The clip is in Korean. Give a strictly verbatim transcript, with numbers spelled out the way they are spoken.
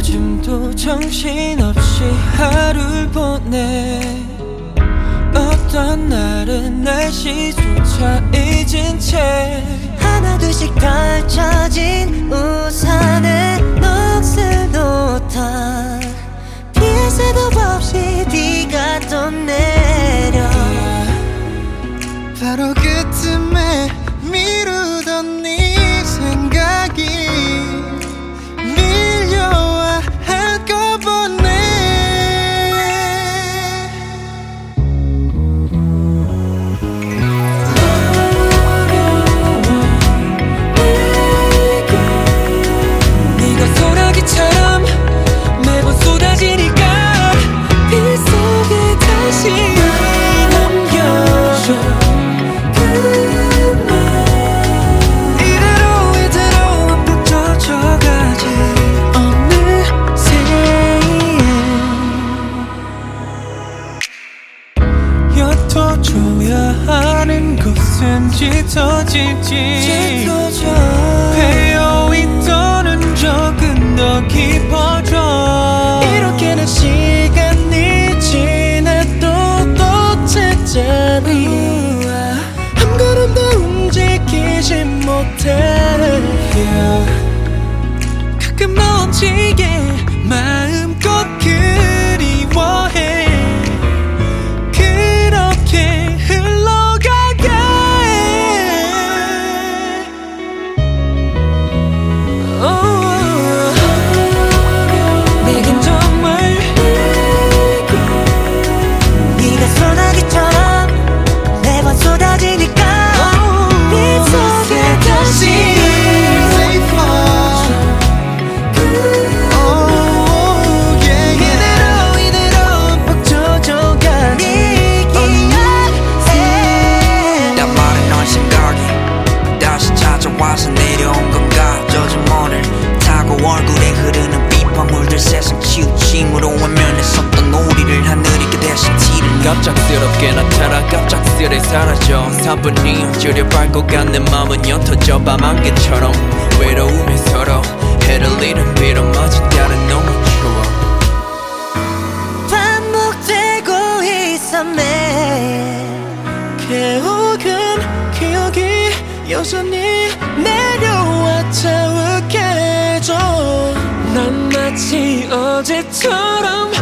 요즘도 정신없이 하루를 보내. 어떤 날은 날씨조차 잊은 채 하나둘씩 펼쳐진 우산에 녹슨 옷다 피할 새도 없이 비가 또 내려. 바로 그쯤에 미루던 네 생각이 밀려와 한꺼번에. 네가 소나기처럼 매번 쏟아지니까 빗속에 다시 남겨줘. 옅어줘야 하는 것은 짙어질지 배어있던 적은 더 깊어져. 이렇게는 시간이 지나도 또 찾자니 한 걸음도 움직이지 못해. yeah. 가끔 멈지게 마음껏 그리워해. 와서 내려온 건가 젖은 모를 타고 얼굴에 흐르는 빗방울들 세상 치우침으로 외면했었던 우리를 하늘이 그 대신 티를. 갑작스럽게 나타나 갑작스레 사라져. 삼 분 이어주려 밟고 간 내 맘은 옅어져 밤안개처럼 외로움에 서로 해를 잃은 비로 맞은 날은 너무 추워. 반복되고 있어 매일 개옥은 기억이 여전히 내려와 자욱해져. 난 마치 어제처럼